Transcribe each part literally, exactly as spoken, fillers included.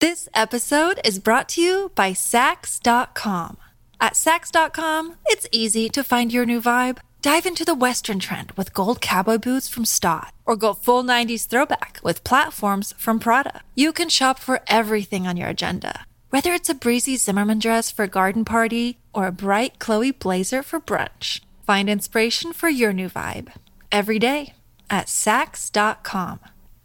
This episode is brought to you by Sax dot com. At Sax dot com, it's easy to find your new vibe. Dive into the Western trend with gold cowboy boots from Stott, or go full nineties throwback with platforms from Prada. You can shop for everything on your agenda, whether it's a breezy Zimmermann dress for a garden party or a bright Chloe blazer for brunch. Find inspiration for your new vibe every day at Sax dot com.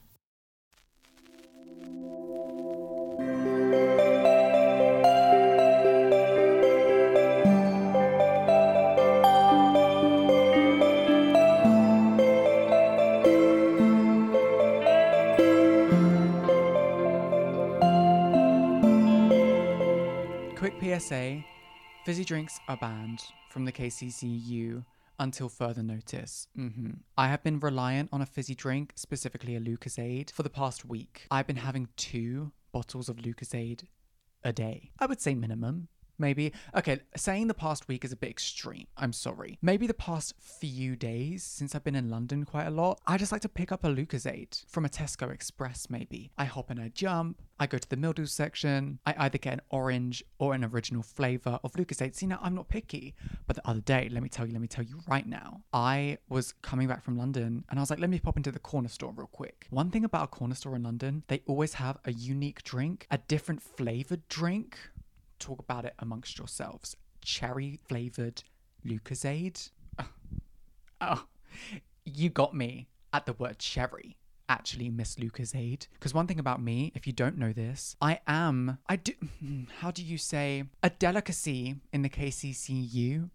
Quick P S A, fizzy drinks are banned from the K C C U until further notice. Mm-hmm. I have been reliant on a fizzy drink, specifically a Lucozade, for the past week. I've been having two bottles of Lucozade a day. I would say minimum. Maybe. Okay, saying the past week is a bit extreme. I'm sorry. Maybe the past few days, since I've been in London quite a lot, I just like to pick up a Lucozade from a Tesco Express maybe. I hop and I jump. I go to the mildew section. I either get an orange or an original flavour of Lucozade. See, now I'm not picky. But the other day, let me tell you, let me tell you right now, I was coming back from London and I was like, let me pop into the corner store real quick. One thing about a corner store in London, they always have a unique drink, a different flavoured drink. Talk about it amongst yourselves. Cherry flavoured Lucozade. Oh, oh, you got me at the word cherry. Actually, Miss Lucozade. Because one thing about me, if you don't know this, I am, I do, how do you say, a delicacy in the K C C U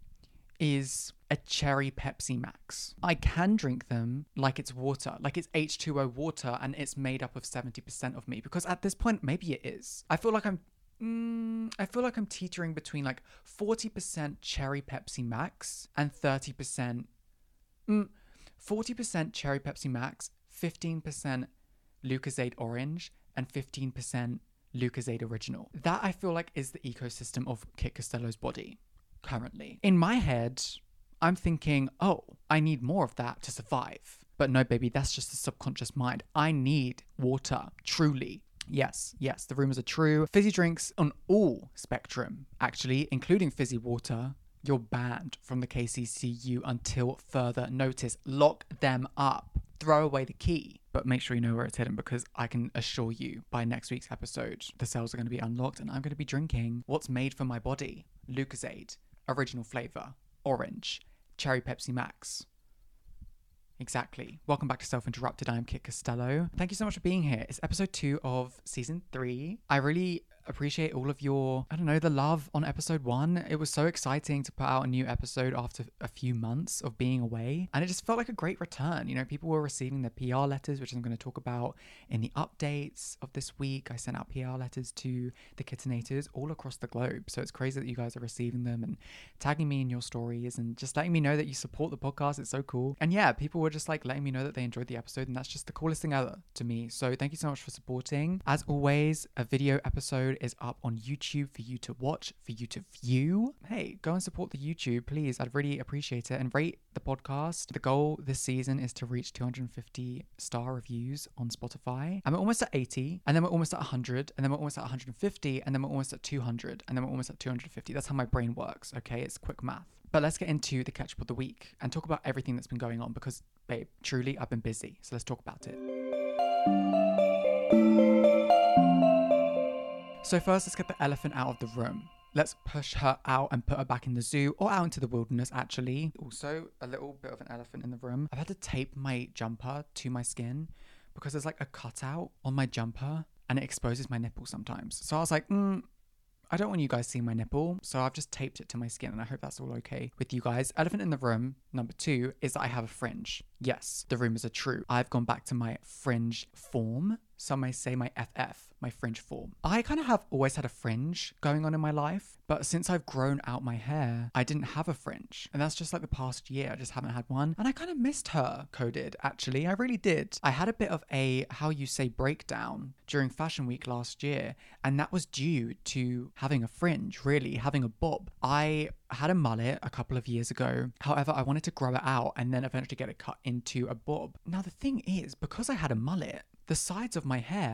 is a cherry Pepsi Max. I can drink them like it's water, like it's H two O water and it's made up of seventy percent of me. Because at this point, maybe it is. I feel like I'm Mm, I feel like I'm teetering between like forty percent cherry Pepsi Max and thirty percent, mm, forty percent cherry Pepsi Max, fifteen percent Lucozade Orange, and fifteen percent Lucozade Original. That I feel like is the ecosystem of Kit Costello's body currently. In my head, I'm thinking, oh, I need more of that to survive. But no, baby, that's just the subconscious mind. I need water, truly. Yes, yes, the rumors are true. Fizzy drinks on all spectrum, actually, including fizzy water, you're banned from the K C C U until further notice. Lock them up. Throw away the key. But make sure you know where it's hidden, because I can assure you by next week's episode, the cells are going to be unlocked and I'm going to be drinking what's made for my body. Lucozade, original flavour, orange, cherry Pepsi Max. Exactly. Welcome back to Self-Interrupted. I am Kit Costello. Thank you so much for being here. It's episode two of season three. I really appreciate all of your, I don't know, the love on episode one. It was so exciting to put out a new episode after a few months of being away. And it just felt like a great return. You know, people were receiving their P R letters, which I'm going to talk about in the updates of this week. I sent out P R letters to the Kittenators all across the globe. So it's crazy that you guys are receiving them and tagging me in your stories and just letting me know that you support the podcast. It's so cool. And yeah, people were just like letting me know that they enjoyed the episode, and that's just the coolest thing ever to me. So thank you so much for supporting. As always, a video episode is up on YouTube for you to watch, for you to view. Hey, go and support the YouTube, please. I'd really appreciate it. And rate the podcast. The goal this season is to reach two hundred fifty star reviews on Spotify. And we're almost at eighty, and then we're almost at one hundred, and then we're almost at one hundred fifty, and then we're almost at two hundred, and then we're almost at two hundred fifty. That's how my brain works, okay? It's quick math. But let's get into the catch up of the week and talk about everything that's been going on, because, babe, truly, I've been busy. So let's talk about it. So first, let's get the elephant out of the room. Let's push her out and put her back in the zoo, or out into the wilderness, actually. Also, a little bit of an elephant in the room. I've had to tape my jumper to my skin because there's like a cutout on my jumper and it exposes my nipple sometimes. So I was like, mm, I don't want you guys seeing my nipple, so I've just taped it to my skin, and I hope that's all okay with you guys. Elephant in the room, number two, is that I have a fringe. Yes, the rumors are true. I've gone back to my fringe form. Some may say my F F, my fringe form. I kind of have always had a fringe going on in my life, but since I've grown out my hair, I didn't have a fringe. And that's just like the past year, I just haven't had one. And I kind of missed her coded, actually. I really did. I had a bit of a, how you say, breakdown during Fashion Week last year, and that was due to having a fringe, really, having a bob. I had a mullet a couple of years ago. However, I wanted to grow it out and then eventually get it cut into a bob. Now, the thing is, because I had a mullet, the sides of my hair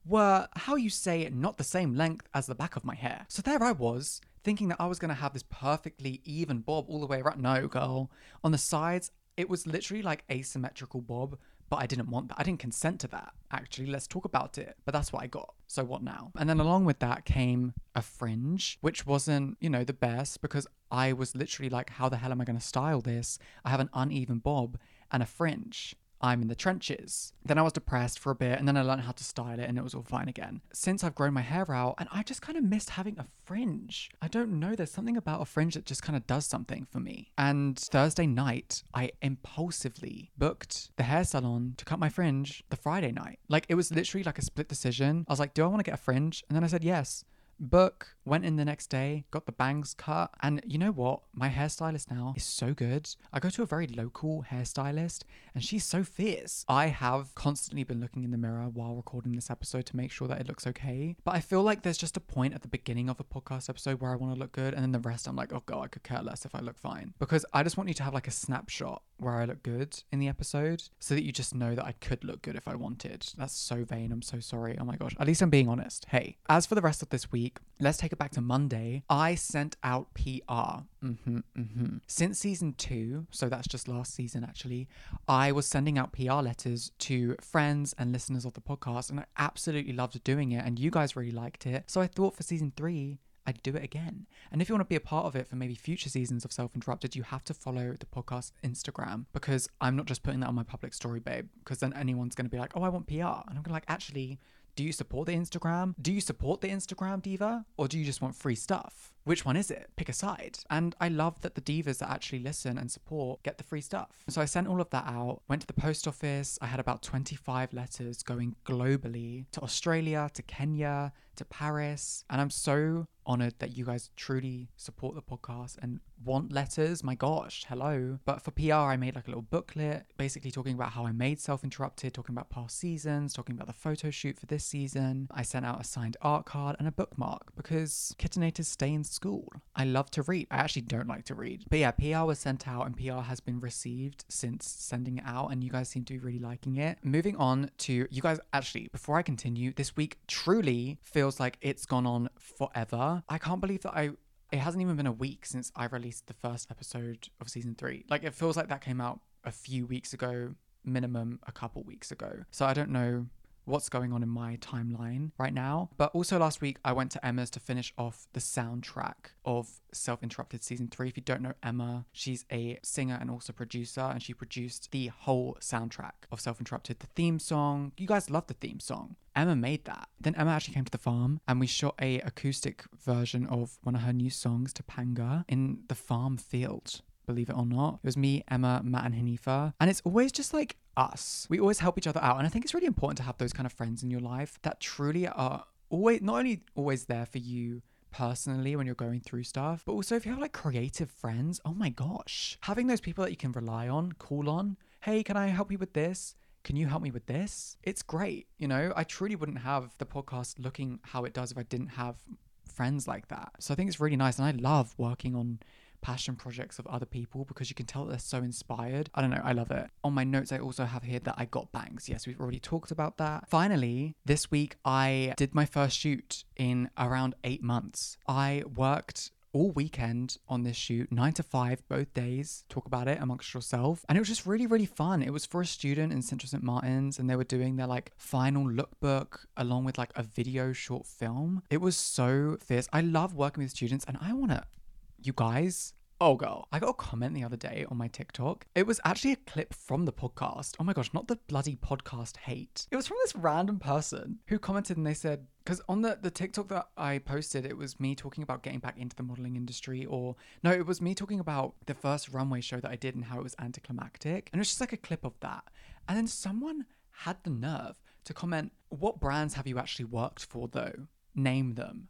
were, how you say, not the same length as the back of my hair. So there I was, thinking that I was going to have this perfectly even bob all the way around. No, girl. On the sides, it was literally like asymmetrical bob, but I didn't want that. I didn't consent to that, actually. Let's talk about it. But that's what I got. So what now? And then along with that came a fringe, which wasn't, you know, the best, because I was literally like, how the hell am I going to style this? I have an uneven bob and a fringe. I'm in the trenches. Then I was depressed for a bit, and then I learned how to style it, and it was all fine again. Since I've grown my hair out, and I just kind of missed having a fringe. I don't know, there's something about a fringe that just kind of does something for me. And Thursday night, I impulsively booked the hair salon to cut my fringe the Friday night. Like, it was literally like a split decision. I was like, do I want to get a fringe? And then I said yes. Book, went in the next day, got the bangs cut, and you know what? My hairstylist now is so good. I go to a very local hairstylist and she's so fierce. I have constantly been looking in the mirror while recording this episode to make sure that it looks okay, but I feel like there's just a point at the beginning of a podcast episode where I want to look good, and then the rest I'm like, oh god, I could care less if I look fine, because I just want you to have like a snapshot where I look good in the episode so that you just know that I could look good if I wanted. That's so vain. I'm so sorry. Oh my gosh. At least I'm being honest. Hey, as for the rest of this week, let's take it back to Monday. I sent out P R. Mm-hmm, mm-hmm. Since season two, so that's just last season actually, I was sending out P R letters to friends and listeners of the podcast, and I absolutely loved doing it, and you guys really liked it. So I thought for season three, I'd do it again. And if you want to be a part of it for maybe future seasons of Self-Interrupted, you have to follow the podcast Instagram, because I'm not just putting that on my public story, babe, because then anyone's going to be like, oh, I want P R. And I'm going to like, actually, do you support the Instagram? Do you support the Instagram diva? Or do you just want free stuff? Which one is it? Pick a side. And I love that the divas that actually listen and support get the free stuff. So I sent all of that out, went to the post office. I had about twenty-five letters going globally to Australia, to Kenya, to Paris. And I'm so honored that you guys truly support the podcast and want letters. My gosh, hello. But for P R, I made like a little booklet basically talking about how I made Self-Interrupted, talking about past seasons, talking about the photo shoot for this season. I sent out a signed art card and a bookmark, because kittenators stay in school. I love to read. I actually don't like to read. But yeah, P R was sent out and P R has been received since sending it out, and you guys seem to be really liking it. Moving on to, you guys, actually, before I continue, this week truly feels like it's gone on forever. I can't believe that I it hasn't even been a week since I released the first episode of season three. Like, it feels like that came out a few weeks ago, minimum a couple weeks ago. So I don't know what's going on in my timeline right now. But also last week, I went to Emma's to finish off the soundtrack of Self-Interrupted season three. If you don't know Emma, she's a singer and also producer, and she produced the whole soundtrack of Self-Interrupted. The theme song, you guys love the theme song. Emma made that. Then Emma actually came to the farm and we shot a acoustic version of one of her new songs, Topanga, in the farm field. Believe it or not. It was me, Emma, Matt, and Hanifa. And it's always just like us. We always help each other out. And I think it's really important to have those kind of friends in your life that truly are always, not only always there for you personally when you're going through stuff, but also if you have like creative friends, oh my gosh. Having those people that you can rely on, call on, hey, can I help you with this? Can you help me with this? It's great. You know, I truly wouldn't have the podcast looking how it does if I didn't have friends like that. So I think it's really nice. And I love working on passion projects of other people because you can tell that they're so inspired. I don't know, I love it. On my notes, I also have here that I got bangs. Yes, we've already talked about that. Finally, this week I did my first shoot in around eight months. I worked all weekend on this shoot, nine to five, both days, talk about it amongst yourself. And it was just really, really fun. It was for a student in Central Saint Martin's, and they were doing their like final lookbook along with like a video short film. It was so fierce. I love working with students, and I want to, you guys, oh girl, I got a comment the other day on my TikTok. It was actually a clip from the podcast. Oh my gosh, not the bloody podcast hate. It was from this random person who commented, and they said, because on the, the TikTok that I posted, it was me talking about getting back into the modeling industry, or no, it was me talking about the first runway show that I did and how it was anticlimactic. And it was just like a clip of that. And then someone had the nerve to comment, what brands have you actually worked for though? Name them.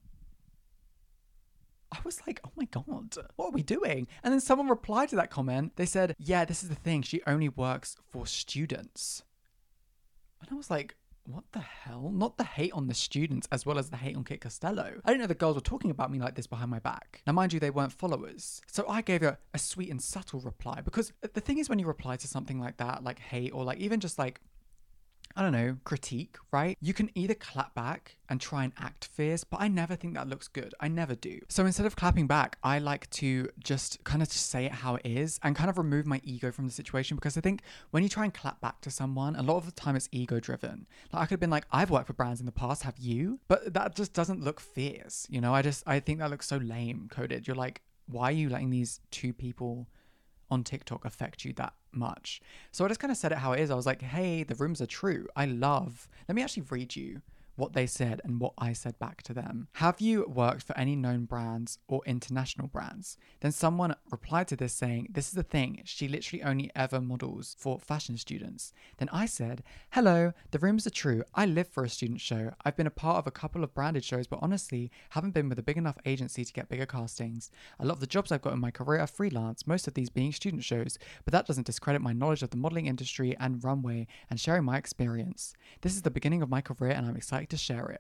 I was like, oh my God, what are we doing? And then someone replied to that comment. They said, yeah, this is the thing. She only works for students. And I was like, what the hell? Not the hate on the students as well as the hate on Kit Costello. I didn't know the girls were talking about me like this behind my back. Now, mind you, they weren't followers. So I gave her a sweet and subtle reply, because the thing is, when you reply to something like that, like hate, or like even just like I don't know, critique, right? You can either clap back and try and act fierce, but I never think that looks good. I never do. So instead of clapping back, I like to just kind of just say it how it is and kind of remove my ego from the situation, because I think when you try and clap back to someone, a lot of the time it's ego driven. Like I could have been like, I've worked for brands in the past, have you? But that just doesn't look fierce. You know, I just, I think that looks so lame coded. You're like, why are you letting these two people on TikTok affect you that much? So I just kind of said it how it is. I was like, hey, the rumors are true. I love, let me actually read you what they said and what I said back to them. Have you worked for any known brands or international brands? Then someone replied to this saying, this is the thing, she literally only ever models for fashion students. Then I said, hello, the rumors are true. I live for a student show. I've been a part of a couple of branded shows, but honestly, haven't been with a big enough agency to get bigger castings. A lot of the jobs I've got in my career are freelance, most of these being student shows, but that doesn't discredit my knowledge of the modeling industry and runway and sharing my experience. This is the beginning of my career and I'm excited to share it.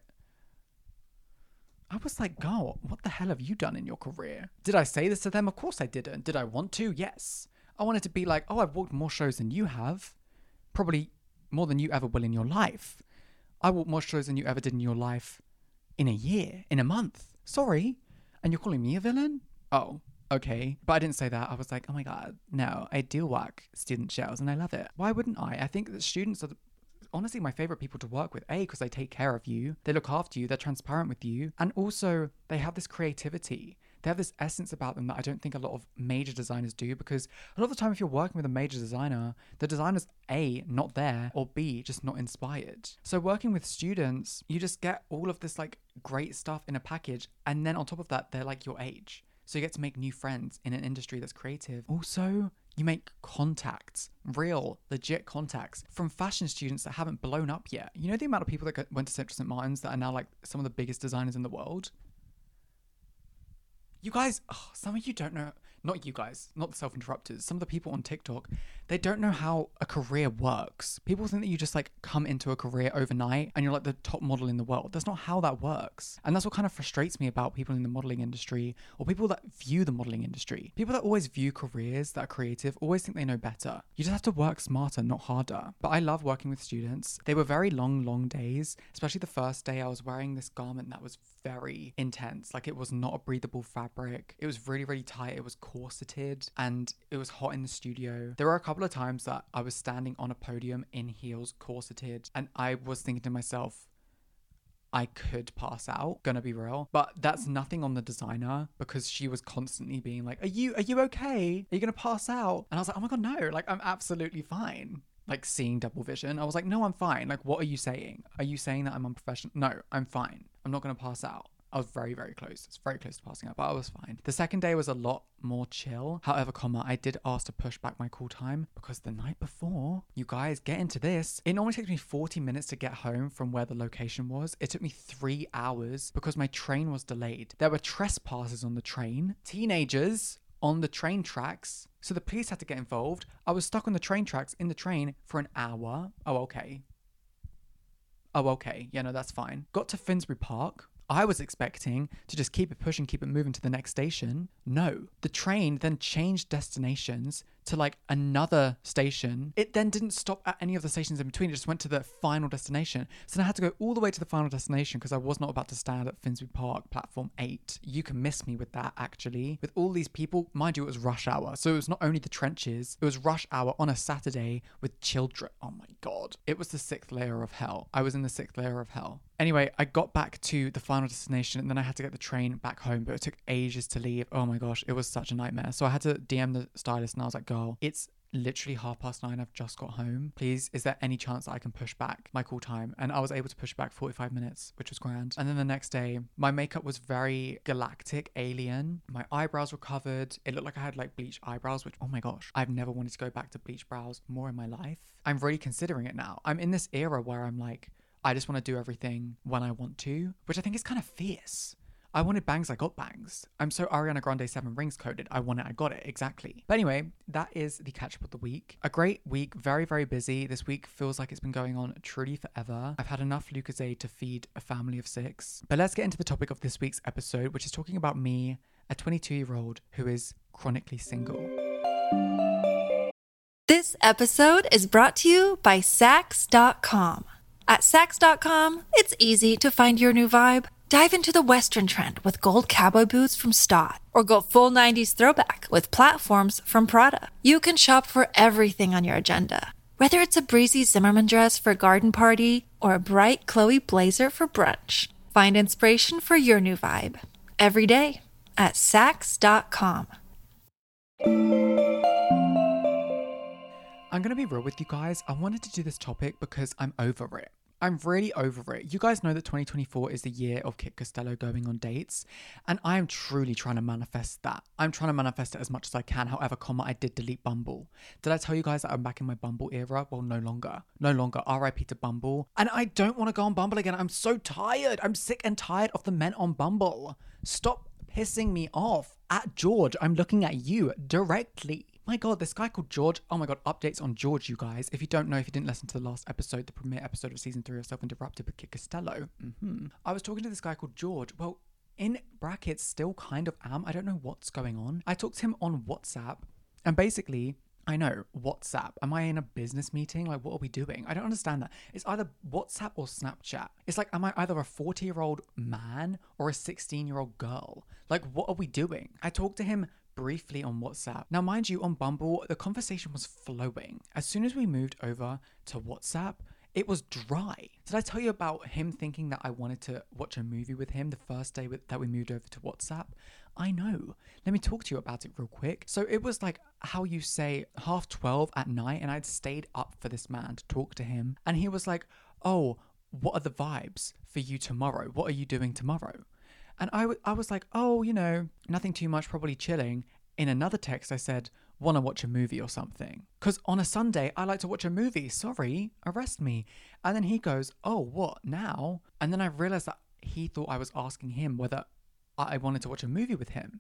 I was like, girl, what the hell have you done in your career? Did I say this to them? Of course I didn't. Did I want to? Yes. I wanted to be like, oh, I've walked more shows than you have. Probably more than you ever will in your life. I walked more shows than you ever did in your life in a year, in a month. Sorry. And you're calling me a villain? Oh, okay. But I didn't say that. I was like, oh my God, no, I do work student shows and I love it. Why wouldn't I? I think that students are the honestly my favorite people to work with. A, because they take care of you, they look after you, they're transparent with you, and also they have this creativity. They have this essence about them that I don't think a lot of major designers do, because a lot of the time if you're working with a major designer, the designer's A, not there, or B, just not inspired. So working with students, you just get all of this like great stuff in a package, and then on top of that, they're like your age. So you get to make new friends in an industry that's creative. Also, you make contacts, real, legit contacts from fashion students that haven't blown up yet. You know the amount of people that went to Central Saint Martin's that are now like some of the biggest designers in the world? You guys, oh, some of you don't know, not you guys, not the self-interrupters, some of the people on TikTok, they don't know how a career works. People think that you just like come into a career overnight and you're like the top model in the world. That's not how that works. And that's what kind of frustrates me about people in the modeling industry, or people that view the modeling industry. People that always view careers that are creative always think they know better. You just have to work smarter, not harder. But I love working with students. They were very long, long days, especially the first day. I was wearing this garment that was very intense. Like it was not a breathable fabric. It was really, really tight. It was corseted and it was hot in the studio. There were a couple of times that I was standing on a podium in heels, corseted, and I was thinking to myself, I could pass out, gonna be real. But that's nothing on the designer, because she was constantly being like, are you, are you okay? Are you gonna pass out? And I was like, oh my God, no, like I'm absolutely fine. Like seeing double vision. I was like, no, I'm fine. Like, what are you saying? Are you saying that I'm unprofessional? No, I'm fine. I'm not gonna pass out. I was very, very close. It's very close to passing out, but I was fine. The second day was a lot more chill. However, comma, I did ask to push back my call time because the night before, you guys get into this. It normally takes me forty minutes to get home from where the location was. It took me three hours because my train was delayed. There were trespassers on the train, teenagers on the train tracks. So the police had to get involved. I was stuck on the train tracks in the train for an hour. Oh, okay. Oh, okay. Yeah, no, that's fine. Got to Finsbury Park. I was expecting to just keep it pushing, keep it moving to the next station. No, the train then changed destinations to like another station. It then didn't stop at any of the stations in between. It just went to the final destination. So then I had to go all the way to the final destination because I was not about to stand at Finsbury Park, platform eight. You can miss me with that, actually. With all these people, mind you, it was rush hour. So it was not only the trenches, it was rush hour on a Saturday with children. Oh my God. It was the sixth layer of hell. I was in the sixth layer of hell. Anyway, I got back to the final destination and then I had to get the train back home, but it took ages to leave. Oh my gosh, it was such a nightmare. So I had to D M the stylist and I was like, girl, it's literally half past nine. I've just got home. Please, is there any chance that I can push back my call time? And I was able to push back forty-five minutes, which was grand. And then the next day, my makeup was very galactic alien. My eyebrows were covered. It looked like I had like bleached eyebrows, which, oh my gosh, I've never wanted to go back to bleached brows more in my life. I'm really considering it now. I'm in this era where I'm like, I just want to do everything when I want to, which I think is kind of fierce. I wanted bangs, I got bangs. I'm so Ariana Grande seven rings coded. I want it, I got it, exactly. But anyway, that is the catch up of the week. A great week, very, very busy. This week feels like it's been going on truly forever. I've had enough Lucozade to feed a family of six. But let's get into the topic of this week's episode, which is talking about me, a twenty-two-year-old who is chronically single. This episode is brought to you by Sax dot com. At Sax dot com, it's easy to find your new vibe. Dive into the Western trend with gold cowboy boots from Stott, or go full nineties throwback with platforms from Prada. You can shop for everything on your agenda, whether it's a breezy Zimmermann dress for a garden party or a bright Chloe blazer for brunch. Find inspiration for your new vibe every day at Sax dot com. I'm going to be real with you guys. I wanted to do this topic because I'm over it. I'm really over it. You guys know that twenty twenty-four is the year of Kit Costello going on dates, and I am truly trying to manifest that. I'm trying to manifest it as much as I can. However, comma, I did delete Bumble. Did I tell you guys that I'm back in my Bumble era? Well, no longer. No longer. R I P to Bumble. And I don't want to go on Bumble again. I'm so tired. I'm sick and tired of the men on Bumble. Stop pissing me off. At George, I'm looking at you directly. My God, this guy called George. Oh my God, updates on George, you guys. If you don't know, if you didn't listen to the last episode, the premiere episode of season three of Self-Interrupted with Kit Costello, mm-hmm. I was talking to this guy called George. Well, in brackets, still kind of am. I don't know what's going on. I talked to him on WhatsApp, and basically, I know, WhatsApp. Am I in a business meeting? Like, what are we doing? I don't understand that. It's either WhatsApp or Snapchat. It's like, am I either a forty-year-old man or a sixteen-year-old girl? Like, what are we doing? I talked to him briefly on WhatsApp. Now, mind you, on Bumble, the conversation was flowing. As soon as we moved over to WhatsApp, it was dry. Did I tell you about him thinking that I wanted to watch a movie with him the first day with, that we moved over to WhatsApp? I know. Let me talk to you about it real quick. So it was like how you say half twelve at night, and I'd stayed up for this man to talk to him. And he was like, oh, what are the vibes for you tomorrow? What are you doing tomorrow? And I, w- I was like, oh, you know, nothing too much, probably chilling. In another text, I said, want to watch a movie or something. Because on a Sunday, I like to watch a movie. Sorry, arrest me. And then he goes, oh, what, now? And then I realized that he thought I was asking him whether I wanted to watch a movie with him.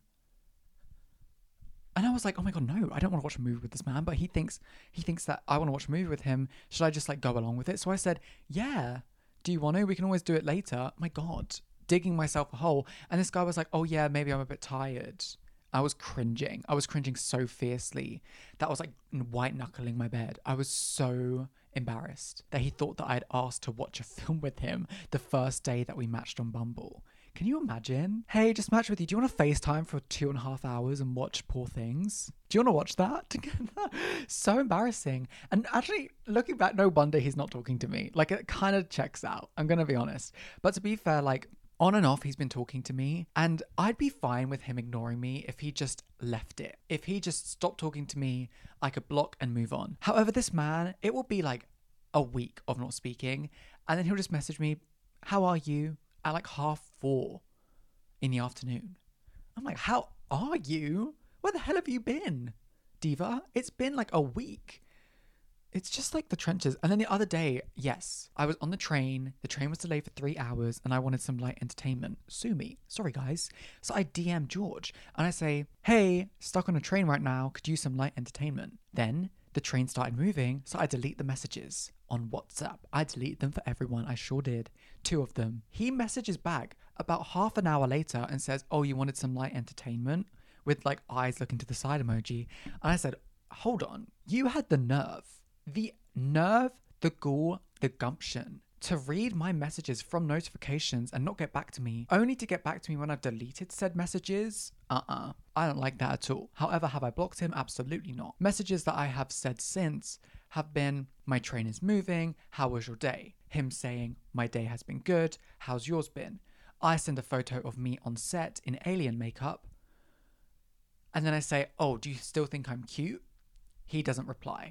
And I was like, oh my God, no, I don't want to watch a movie with this man. But he thinks he thinks that I want to watch a movie with him. Should I just like go along with it? So I said, yeah, do you want to? We can always do it later. My God. Digging myself a hole. And this guy was like, oh yeah, maybe I'm a bit tired. I was cringing. I was cringing so fiercely. That was like white knuckling my bed. I was so embarrassed that he thought that I'd asked to watch a film with him the first day that we matched on Bumble. Can you imagine? Hey, just match with you. Do you want to FaceTime for two and a half hours and watch Poor Things? Do you want to watch that together? So embarrassing. And actually, looking back, no wonder he's not talking to me. Like, it kind of checks out. I'm going to be honest. But to be fair, like, on and off, he's been talking to me, and I'd be fine with him ignoring me if he just left it. If he just stopped talking to me, I could block and move on. However, this man, it will be like a week of not speaking, and then he'll just message me, how are you? At like half four in the afternoon. I'm like, how are you? Where the hell have you been, diva? It's been like a week. It's just like the trenches. And then the other day, yes, I was on the train. The train was delayed for three hours and I wanted some light entertainment. Sue me. Sorry, guys. So I D M George and I say, hey, stuck on a train right now. Could use some light entertainment. Then the train started moving. So I delete the messages on WhatsApp. I delete them for everyone. I sure did. Two of them. He messages back about half an hour later and says, oh, you wanted some light entertainment? With like eyes looking to the side emoji. And I said, hold on. You had the nerve. The nerve, the gall, the gumption to read my messages from notifications and not get back to me, only to get back to me when I've deleted said messages? Uh-uh. I don't like that at all. However, have I blocked him? Absolutely not. Messages that I have said since have been, my train is moving, how was your day? Him saying, my day has been good, how's yours been? I send a photo of me on set in alien makeup, and then I say, oh, do you still think I'm cute? He doesn't reply.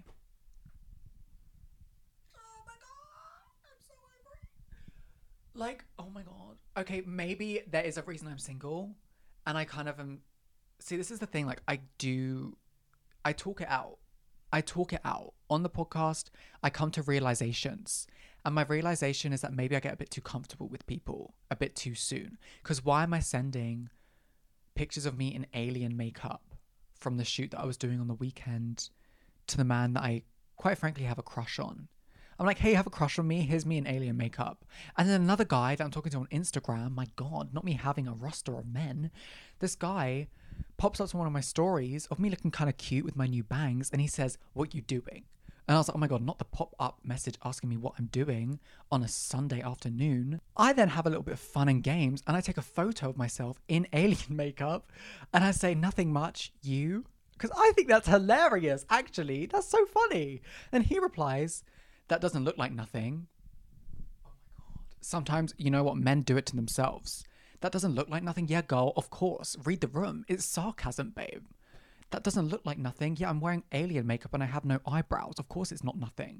Like, oh my God. Okay, maybe there is a reason I'm single. And I kind of am... See, this is the thing. Like, I do... I talk it out. I talk it out. On the podcast, I come to realizations. And my realization is that maybe I get a bit too comfortable with people a bit too soon. Because why am I sending pictures of me in alien makeup from the shoot that I was doing on the weekend to the man that I, quite frankly, have a crush on? I'm like, hey, you have a crush on me? Here's me in alien makeup. And then another guy that I'm talking to on Instagram, my God, not me having a roster of men. This guy pops up to one of my stories of me looking kind of cute with my new bangs, and he says, "What you doing?" And I was like, oh my God, not the pop-up message asking me what I'm doing on a Sunday afternoon. I then have a little bit of fun and games, and I take a photo of myself in alien makeup, and I say, "Nothing much, you?" Because I think that's hilarious, actually. That's so funny. And he replies, "That doesn't look like nothing." Oh my God. Sometimes, you know what, men do it to themselves. That doesn't look like nothing. Yeah, girl, of course. Read the room. It's sarcasm, babe. That doesn't look like nothing. Yeah, I'm wearing alien makeup and I have no eyebrows. Of course it's not nothing.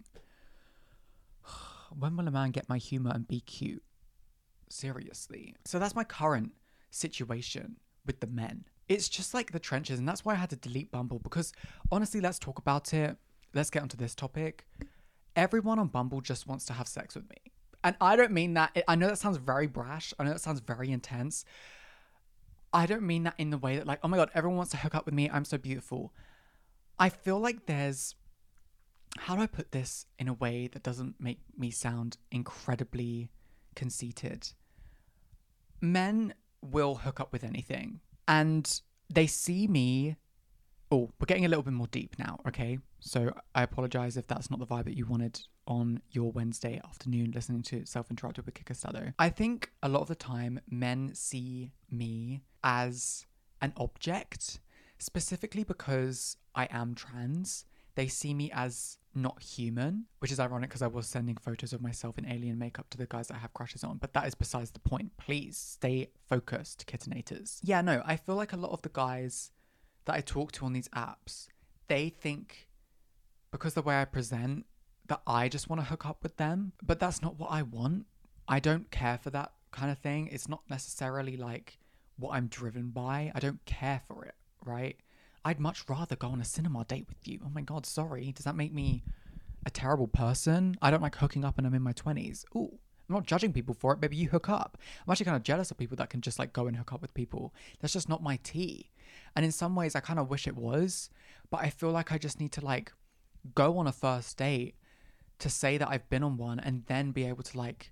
When will a man get my humor and be cute? Seriously. So that's my current situation with the men. It's just like the trenches, and that's why I had to delete Bumble, because honestly, let's talk about it. Let's get onto this topic. Everyone on Bumble just wants to have sex with me. And I don't mean that. I know that sounds very brash. I know that sounds very intense. I don't mean that in the way that like, oh my God, everyone wants to hook up with me. I'm so beautiful. I feel like there's, how do I put this in a way that doesn't make me sound incredibly conceited? Men will hook up with anything, and they see me. Oh, we're getting a little bit more deep now, okay? So I apologize if that's not the vibe that you wanted on your Wednesday afternoon listening to Self-Interrupted with Kika Stado. I think a lot of the time men see me as an object, specifically because I am trans. They see me as not human, which is ironic because I was sending photos of myself in alien makeup to the guys that I have crushes on, but that is besides the point. Please stay focused, kittenators. Yeah, no, I feel like a lot of the guys that I talk to on these apps, they think because the way I present that I just want to hook up with them, but that's not what I want. I don't care for that kind of thing. It's not necessarily like what I'm driven by. I don't care for it, right? I'd much rather go on a cinema date with you. Oh my God, sorry. Does that make me a terrible person? I don't like hooking up and I'm in my twenties. Ooh, I'm not judging people for it. Maybe you hook up. I'm actually kind of jealous of people that can just like go and hook up with people. That's just not my tea. And in some ways, I kind of wish it was, but I feel like I just need to like go on a first date to say that I've been on one and then be able to like,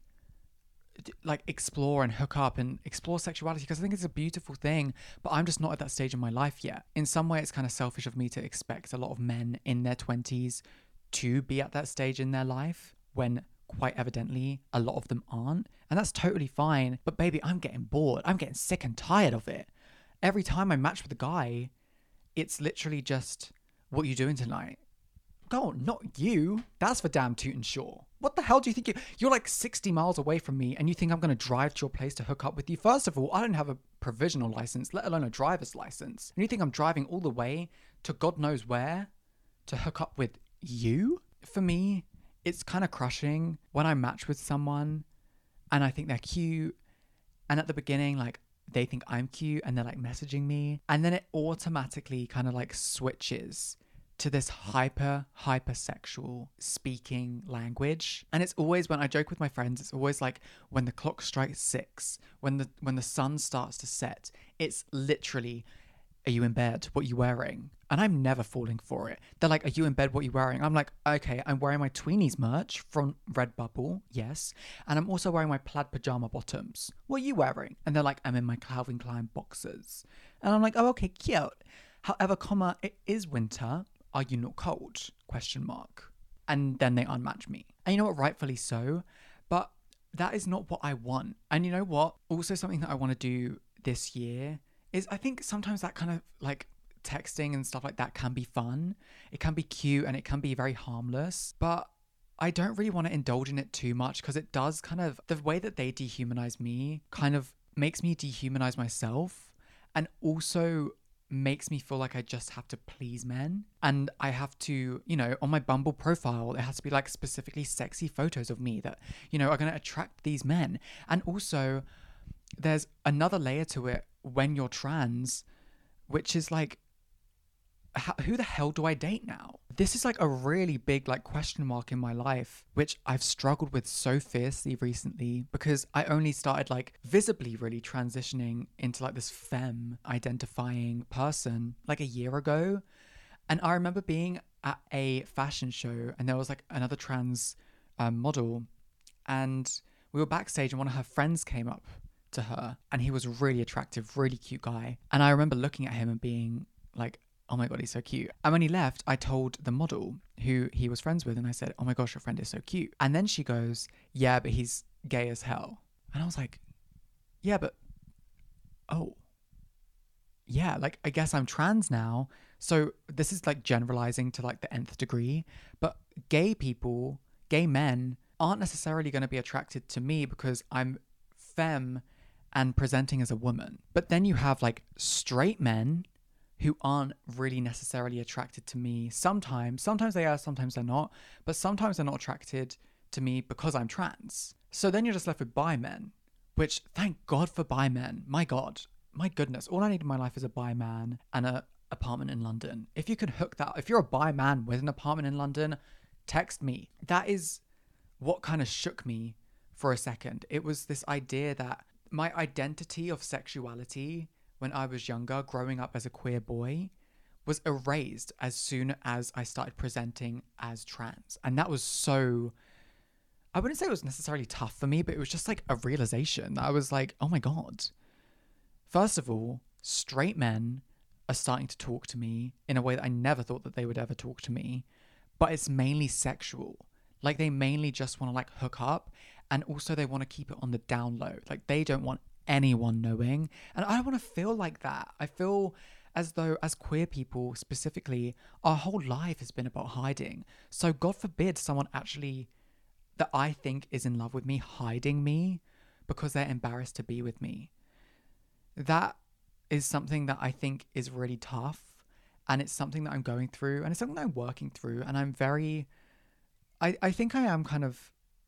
d- like explore and hook up and explore sexuality, because I think it's a beautiful thing, but I'm just not at that stage in my life yet. In some way, it's kind of selfish of me to expect a lot of men in their twenties to be at that stage in their life when quite evidently a lot of them aren't. And that's totally fine. But baby, I'm getting bored. I'm getting sick and tired of it. Every time I match with a guy, it's literally just, "What are you doing tonight?" Go on, not you. That's for damn tootin' sure. What the hell do you think? You, you're like sixty miles away from me and you think I'm going to drive to your place to hook up with you? First of all, I don't have a provisional license, let alone a driver's license. And you think I'm driving all the way to God knows where to hook up with you? For me, it's kind of crushing when I match with someone and I think they're cute. And at the beginning, like, they think I'm cute and they're like messaging me. And then it automatically kind of like switches to this hyper, hypersexual speaking language. And it's always, when I joke with my friends, it's always like when the clock strikes six, when the when the sun starts to set, it's literally, "Are you in bed? What are you wearing?" And I'm never falling for it. They're like, "Are you in bed? What are you wearing?" I'm like, okay, I'm wearing my Tweenies merch from Redbubble, yes. And I'm also wearing my plaid pajama bottoms. What are you wearing? And they're like, "I'm in my Calvin Klein boxers." And I'm like, oh, okay, cute. However, comma, it is winter. Are you not cold? Question mark. And then they unmatch me. And you know what? Rightfully so. But that is not what I want. And you know what? Also something that I want to do this year is, I think sometimes that kind of like texting and stuff like that can be fun. It can be cute and it can be very harmless. But I don't really want to indulge in it too much, because it does kind of, the way that they dehumanize me kind of makes me dehumanize myself. And also makes me feel like I just have to please men, and I have to, you know, on my Bumble profile, it has to be like specifically sexy photos of me that, you know, are going to attract these men. And also there's another layer to it when you're trans, which is like, how, who the hell do I date now? This is like a really big like question mark in my life, which I've struggled with so fiercely recently, because I only started like visibly really transitioning into like this femme identifying person like a year ago. And I remember being at a fashion show and there was like another trans um, model, and we were backstage and one of her friends came up to her, and he was really attractive, really cute guy. And I remember looking at him and being like, oh my God, he's so cute. And when he left, I told the model who he was friends with, and I said, oh my gosh, your friend is so cute. And then she goes, yeah, but he's gay as hell. And I was like, yeah, but, oh, yeah, like, I guess I'm trans now. So this is like generalizing to like the nth degree, but gay people, gay men aren't necessarily going to be attracted to me because I'm femme and presenting as a woman. But then you have like straight men who aren't really necessarily attracted to me. Sometimes, sometimes they are, sometimes they're not, but sometimes they're not attracted to me because I'm trans. So then you're just left with bi men, which thank God for bi men. My God, my goodness, all I need in my life is a bi man and a apartment in London. If you can hook that, if you're a bi man with an apartment in London, text me. That is what kind of shook me for a second. It was this idea that my identity of sexuality when I was younger, growing up as a queer boy, was erased as soon as I started presenting as trans. And that was so, I wouldn't say it was necessarily tough for me, but it was just like a realization that I was like, oh my God. First of all, straight men are starting to talk to me in a way that I never thought that they would ever talk to me, but it's mainly sexual. Like they mainly just want to like hook up, and also they want to keep it on the down low. Like they don't want anyone knowing, and I don't want to feel like that. I feel as though as queer people specifically, our whole life has been about hiding. So God forbid someone actually that I think is in love with me hiding me because they're embarrassed to be with me. That is something that I think is really tough, and it's something that I'm going through, and it's something that I'm working through, and I'm very I, I think I am kind of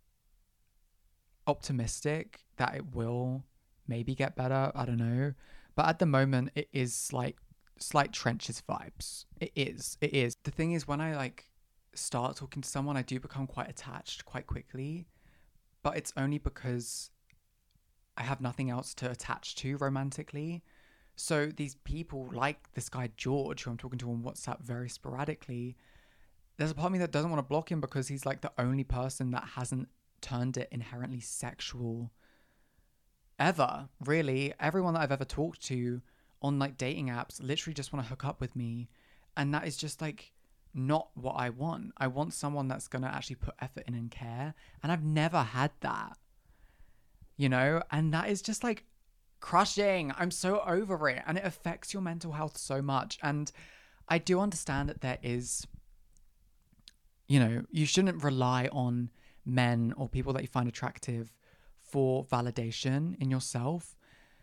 optimistic that it will maybe get better. I don't know. But at the moment, it is like slight trenches vibes. It is. It is. The thing is, when I like start talking to someone, I do become quite attached quite quickly. But it's only because I have nothing else to attach to romantically. So these people like this guy, George, who I'm talking to on WhatsApp very sporadically, there's a part of me that doesn't want to block him because he's like the only person that hasn't turned it inherently sexual ever, really. Everyone that I've ever talked to on like dating apps literally just want to hook up with me, and that is just like not what I want. I want someone that's going to actually put effort in and care, and I've never had that, you know, and that is just like crushing. I'm so over it, and it affects your mental health so much. And I do understand that there is, you know, you shouldn't rely on men or people that you find attractive for validation in yourself.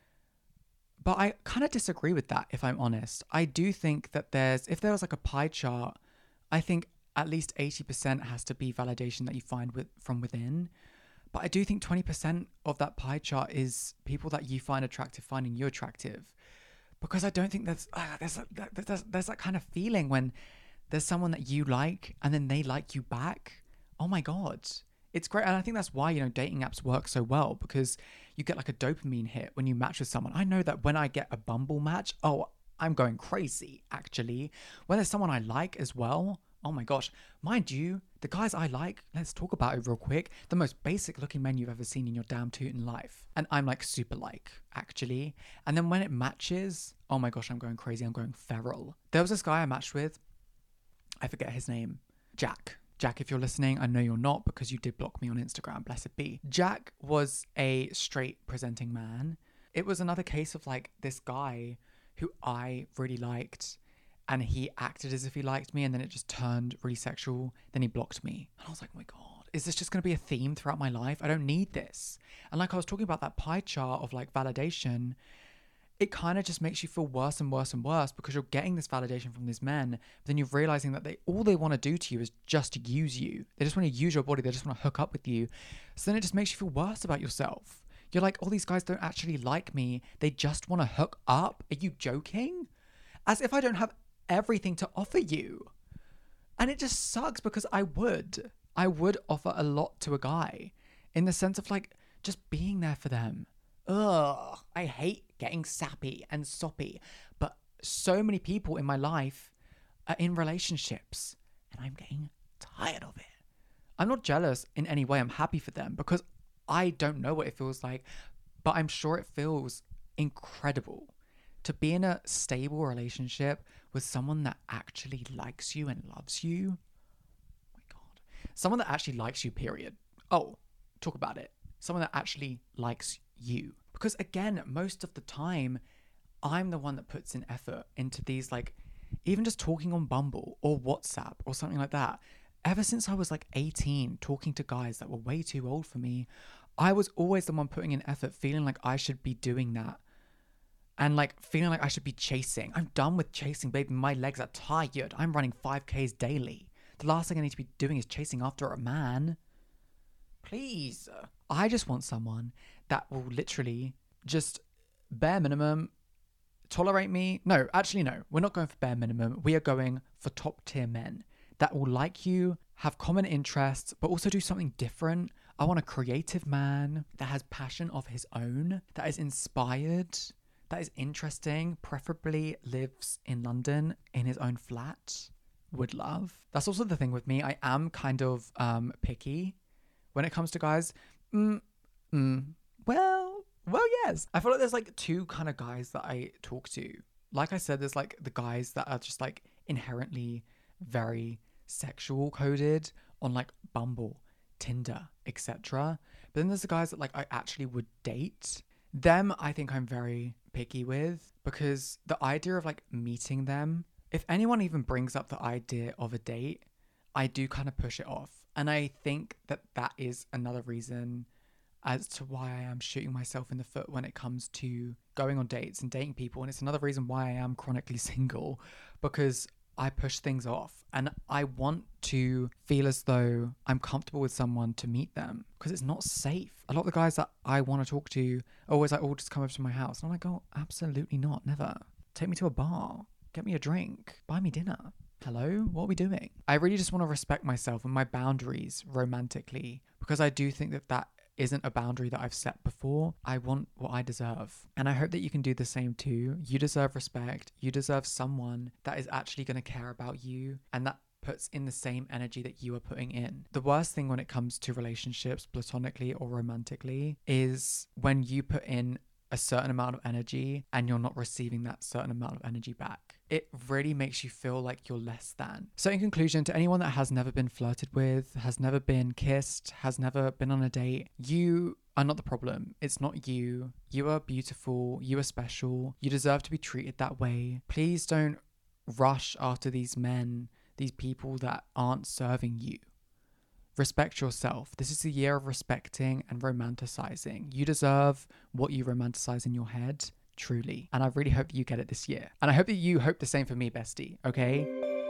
But I kind of disagree with that, if I'm honest. I do think that there's, if there was like a pie chart, I think at least eighty percent has to be validation that you find with, from within. But I do think twenty percent of that pie chart is people that you find attractive finding you attractive. Because I don't think there's, uh, there's, there's, there's that kind of feeling when there's someone that you like and then they like you back. Oh my God. It's great. And I think that's why, you know, dating apps work so well, because you get like a dopamine hit when you match with someone. I know that when I get a Bumble match, oh, I'm going crazy, actually. When there's someone I like as well, oh my gosh. Mind you, the guys I like, let's talk about it real quick, the most basic looking men you've ever seen in your damn tootin' life. And I'm like super like, actually. And then when it matches, oh my gosh, I'm going crazy. I'm going feral. There was this guy I matched with. I forget his name. Jack. Jack, if you're listening, I know you're not because you did block me on Instagram, blessed be. Jack was a straight presenting man. It was another case of like this guy who I really liked, and he acted as if he liked me, and then it just turned really sexual. Then he blocked me. And I was like, oh my God, is this just going to be a theme throughout my life? I don't need this. And like I was talking about that pie chart of like validation, it kind of just makes you feel worse and worse and worse because you're getting this validation from these men, but then you're realizing that they all they want to do to you is just to use you. They just want to use your body. They just want to hook up with you. So then it just makes you feel worse about yourself. You're like, oh, these guys don't actually like me. They just want to hook up. Are you joking? As if I don't have everything to offer you. And it just sucks because I would. I would offer a lot to a guy in the sense of like just being there for them. Ugh, I hate getting sappy and soppy, but so many people in my life are in relationships and I'm getting tired of it. I'm not jealous in any way. I'm happy for them because I don't know what it feels like, but I'm sure it feels incredible to be in a stable relationship with someone that actually likes you and loves you. Oh my God. Someone that actually likes you, period. Oh, talk about it. Someone that actually likes you. Because again, most of the time, I'm the one that puts in effort into these, like, even just talking on Bumble or WhatsApp or something like that. Ever since I was like eighteen, talking to guys that were way too old for me, I was always the one putting in effort, feeling like I should be doing that. And like feeling like I should be chasing. I'm done with chasing, baby. My legs are tired. I'm running five Ks daily. The last thing I need to be doing is chasing after a man. Please. I just want someone that will literally just bare minimum tolerate me. No, actually, no. We're not going for bare minimum. We are going for top tier men that will like you, have common interests, but also do something different. I want a creative man that has passion of his own, that is inspired, that is interesting, preferably lives in London in his own flat. Would love. That's also the thing with me. I am kind of um, picky when it comes to guys. Mm, mm, well, well, yes. I feel like there's like two kind of guys that I talk to. Like I said, there's like the guys that are just like inherently very sexual coded on like Bumble, Tinder, et cetera. But then there's the guys that like I actually would date. Them, I think I'm very picky with, because the idea of like meeting them, if anyone even brings up the idea of a date, I do kind of push it off. And I think that that is another reason as to why I am shooting myself in the foot when it comes to going on dates and dating people. And it's another reason why I am chronically single, because I push things off and I want to feel as though I'm comfortable with someone to meet them, because it's not safe. A lot of the guys that I want to talk to are always like, oh, just come over to my house. And I'm like, oh, absolutely not. Never. Take me to a bar. Get me a drink. Buy me dinner. Hello? What are we doing? I really just want to respect myself and my boundaries romantically, because I do think that that isn't a boundary that I've set before. I want what I deserve. And I hope that you can do the same too. You deserve respect. You deserve someone that is actually going to care about you and that puts in the same energy that you are putting in. The worst thing when it comes to relationships, platonically or romantically, is when you put in a certain amount of energy and you're not receiving that certain amount of energy back. It really makes you feel like you're less than. So in conclusion, to anyone that has never been flirted with, has never been kissed, has never been on a date, you are not the problem. It's not you. You are beautiful. You are special. You deserve to be treated that way. Please don't rush after these men, these people that aren't serving you. Respect yourself. This is the year of respecting and romanticizing. You deserve what you romanticize in your head, truly. And I really hope you get it this year. And I hope that you hope the same for me, bestie, okay?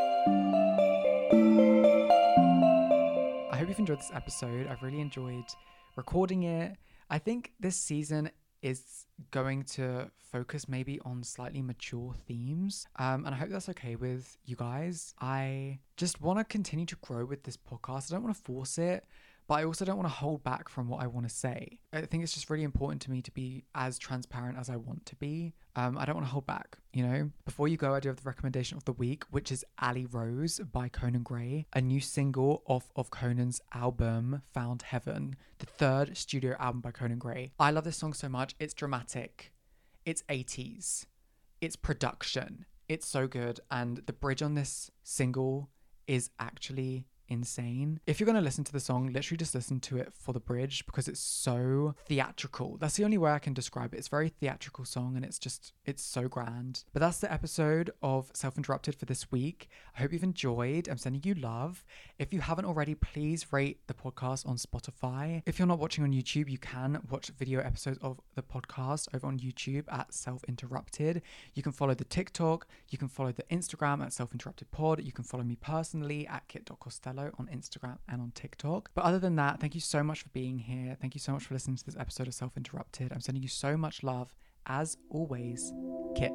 I hope you've enjoyed this episode. I've really enjoyed recording it. I think this season is going to focus maybe on slightly mature themes. Um, and I hope that's okay with you guys. I just want to continue to grow with this podcast. I don't want to force it, but I also don't want to hold back from what I want to say. I think it's just really important to me to be as transparent as I want to be. Um, I don't want to hold back, you know? Before you go, I do have the recommendation of the week, which is Ali Rose by Conan Gray, a new single off of Conan's album, Found Heaven, the third studio album by Conan Gray. I love this song so much. It's dramatic. It's eighties. It's production. It's so good. And the bridge on this single is actually insane. If you're going to listen to the song, literally just listen to it for the bridge, because it's so theatrical. That's the only way I can describe it. It's a very theatrical song and it's just, it's so grand. But that's the episode of Self Interrupted for this week. I hope you've enjoyed. I'm sending you love. If you haven't already, please rate the podcast on Spotify. If you're not watching on YouTube, you can watch video episodes of the podcast over on YouTube at Self Interrupted. You can follow the TikTok. You can follow the Instagram at Self Interrupted Pod. You can follow me personally at kit dot costello on Instagram and on TikTok. But other than that, thank you so much for being here. Thank you so much for listening to this episode of Self Interrupted. I'm sending you so much love. As always, Kit.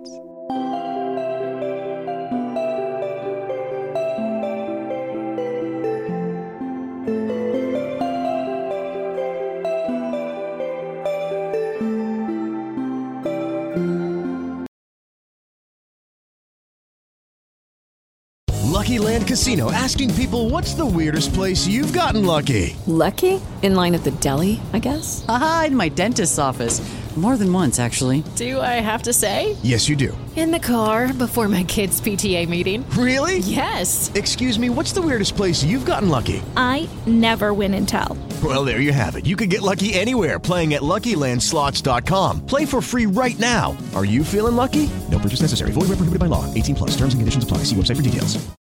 Lucky Land Casino, asking people, what's the weirdest place you've gotten lucky? Lucky? In line at the deli, I guess? Aha, in my dentist's office. More than once, actually. Do I have to say? Yes, you do. In the car before my kids' P T A meeting. Really? Yes. Excuse me, what's the weirdest place you've gotten lucky? I never win and tell. Well, there you have it. You can get lucky anywhere, playing at Lucky Land Slots dot com. Play for free right now. Are you feeling lucky? No purchase necessary. Void where prohibited by law. eighteen plus. Terms and conditions apply. See website for details.